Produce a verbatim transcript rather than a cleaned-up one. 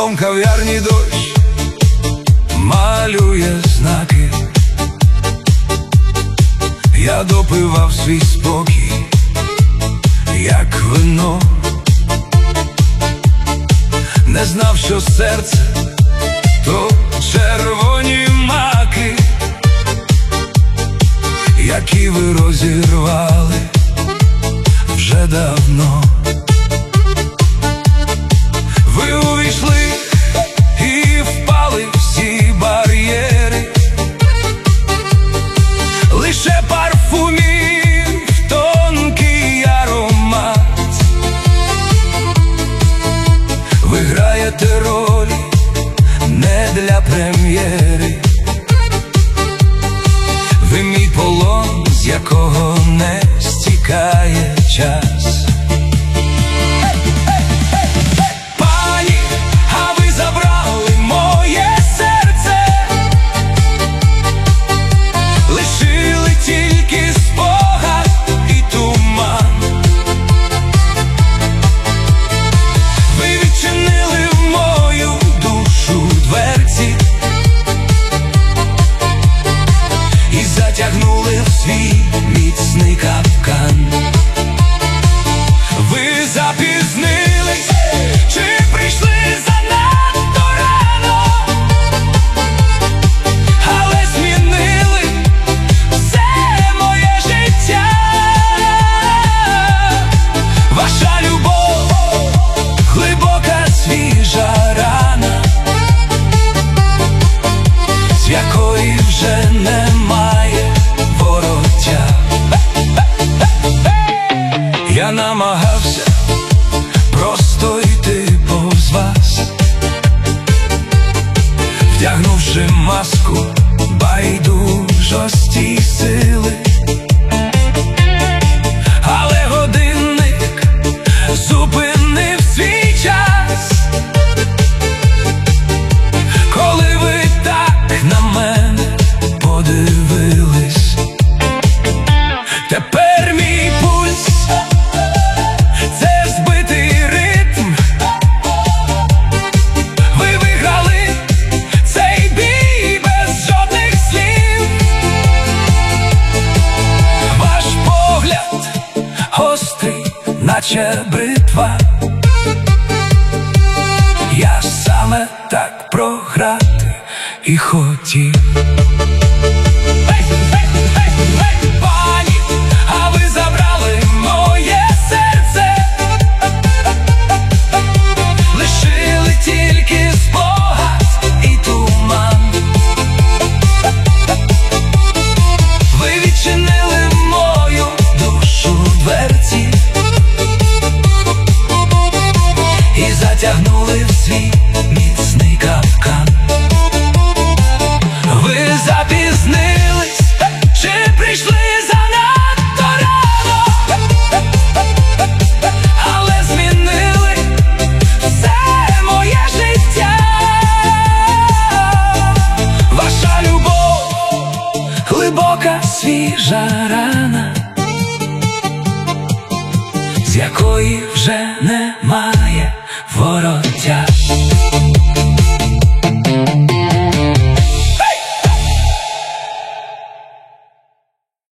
вікном кав'ярні дощ малює знаки. Я допивав свій спокій, як вино. Не знав, що серце то червоні маки, які ви розірвали вже давно. Ви увійшли і впали всі бар'єри, лише парфумів тонкий аромат. Ви граєте ролі не для прем'єри, ви мій полон, з якого не стікає час. Пані, а ви забрали моє серце, лишили тільки спогад і туман. Ви відчинили в мою душу дверці і затягнули в свій міцний капкан. Ви запізнились, чи прийшли занадто рано, але змінили все моє життя. Ваша любов — глибока свіжа рана, з якої вже немає вороття. Я намагався просто йти повз вас, вдягнувши маску байдужості й сили, але годинник зупинив свій час, коли ви так на мене подивились. Тепер мій пульс — це збитий ритм. Ви виграли цей бій без жодних слів. Ваш погляд гострий, наче бритва. Я саме так програти і хотів. Пані, а ви забрали моє серце, лишили тільки спогад і туман. Ви відчинили в мою душу дверці і затягнули в свій міцний капкан. Ви запізнились, чи прийшли занадто рано, але змінили все моє життя. Ваша любов — глибока свіжа рана, з якої вже немає ворот.